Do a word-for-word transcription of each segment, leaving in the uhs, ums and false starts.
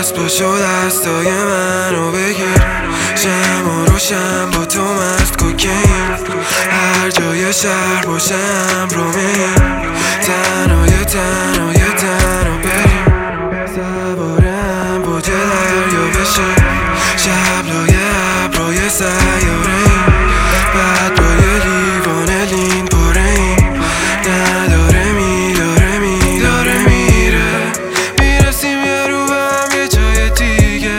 دست پاشو دستای منو بگیر، شم و روشن با تو مست کوکین، هر جای شهر باشم رو میریم، تنهای تنهای تنها بریم، سوارم با دریا بشیم، شبلای ابرای سیاره‌ایم، بعد با یه لیوان لین پاره‌ایم، نداره میداره میداره میره، میرسیم یه رو به هم یه جای دیگه،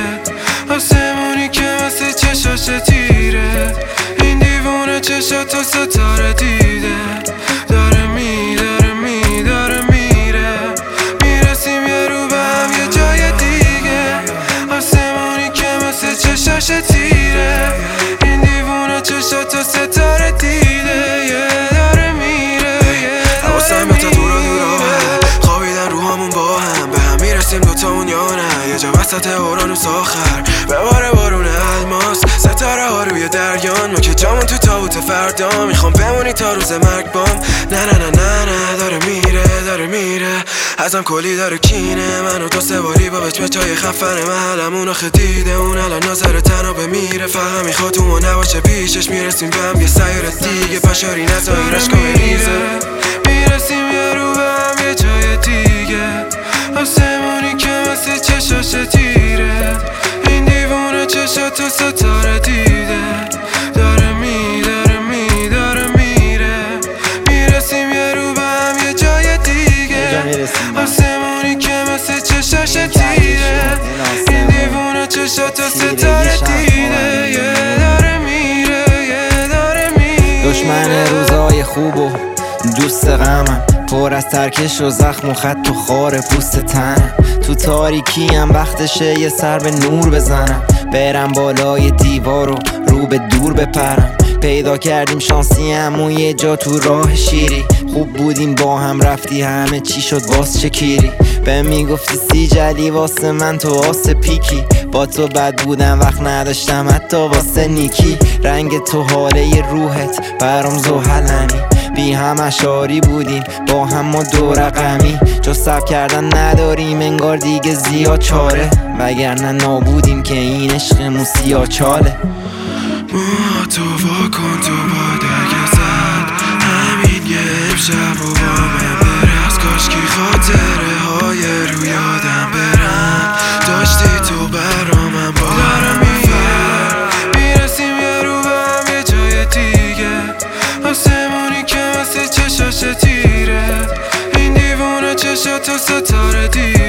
آسمونی که مثل چشاش تیره، این دیوونه چشاتو ستاره دیده، داره میداره میداره میره، میرسیم یه رو به هم یه جای دیگه، آسمونی که مثل چشاش تیره، این دیوونه چشاتو ستاره دیده، یه داره میره، حواسم به تا دور و دوراه، خوابیدن روهامون با هم، به هم میرسیم دوتامون یا نه، یه جا وسط اورانوس آخر بباره بارون الماس، ستاره ها روی دریان، ما که جامون تو تابوت فردا، میخوام بمونی تا روز مرگ بام، نه نه نه نه نه، داره میره داره میره، ازم کلی داره کینه، منو دو سه باری با بچمچای خفن محلمون آخه دیده، اون الان ناظر تنها بمیره، فقط میخواد تو ما نباشه پیشش، میرسیم به هم یه سیاره دیگه، پشاری نزایی رشکا بریزه، میرسیم یه رو به هم یه جای دیگه، آسمونی که مثل چشاش تیره، این دیوونه چشاتو ستاره دیده، داره میداره میداره میره، میرسیم یه رو به هم یه جای دیگه، آسمونی که مثل چشاش تیره، این دیوونه چشاتو ستاره دیده، یه داره میره یه داره میره. دشمن روزای خوب و دوست غمم، پر از ترکش و زخم و خط و خار پوست تنم، تو تاریکی هم وقتشه یه سر به نور بزنم، برم بالای دیوار و رو به دور بپرم، پیدا کردیم شانسی همون یه جا تو راه شیری، خوب بودیم با هم رفتی همه چی شد باز چه کیری، به میگفتی سی جلی واسه من تو واسه پیکی، با تو بد بودم وقت نداشتم حتی واسه نیکی، رنگ تو حاله روحت برام زوهلنی، بی هم اشاری بودیم با هم ما دو رقمی، جز صبر کردن نداریم انگار دیگه زیاد چاره، وگرنه نابودیم که این عشقمون سیاه چاله. موها تو واکن تو باد اگه زد، همین یه امشب و با من برس، کاشکی خاطره های رو یادم برن، داشتی تو برا من با دارم میفر، میرسیم یه رو به هم یه جای دیگه، آسمونی که مثل چشاش تیره، این دیوونه چشاتو ستاره دیده.